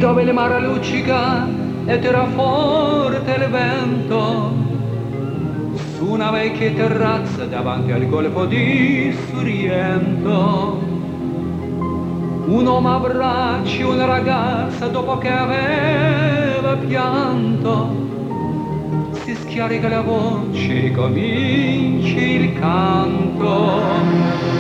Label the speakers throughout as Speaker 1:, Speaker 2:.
Speaker 1: dove il mare luccica ed era forte il vento, su una vecchia terrazza davanti al golfo di Sorrento. Un uomo abbraccia una ragazza dopo che aveva pianto, si scarica la voce e comincia il canto.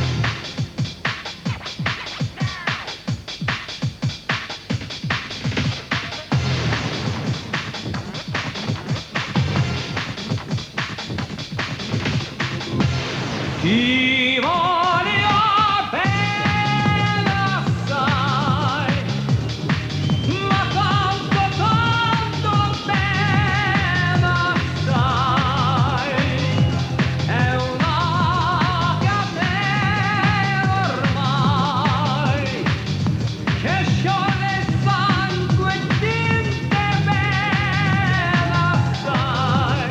Speaker 1: Ti voglio bene assai, ma tanto, tanto bene assai. È una catena ormai che scioglie il sangue e tinte bene assai.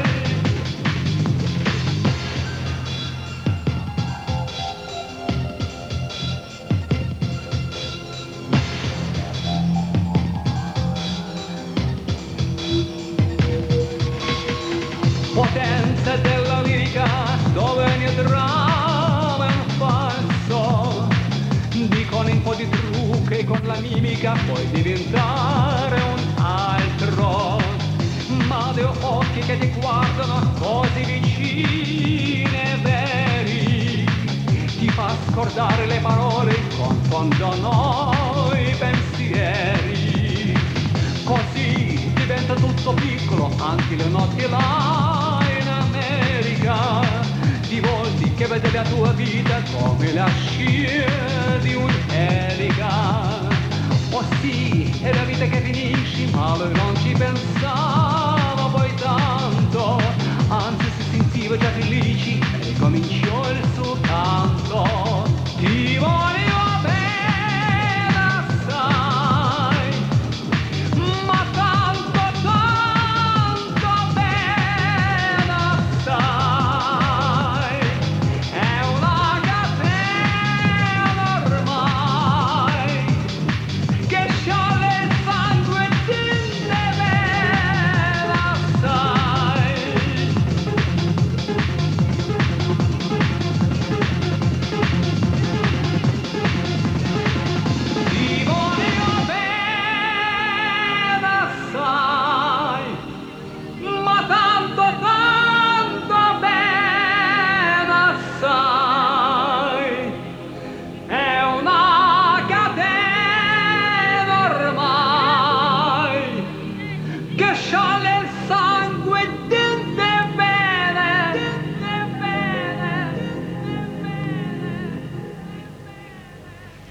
Speaker 1: Potenza della lirica dove ogni dramma è un falso, dicono un po' di trucchi con la mimica puoi diventare un altro, ma due occhi che ti guardano così vicini e veri ti fa scordare le parole, confondono i pensieri, così diventa tutto piccolo, anche le notti là in America, di volti che vede la tua vita come la scia di un'elica. Oh sì, è la vita che finisce, ma lui non ci pensa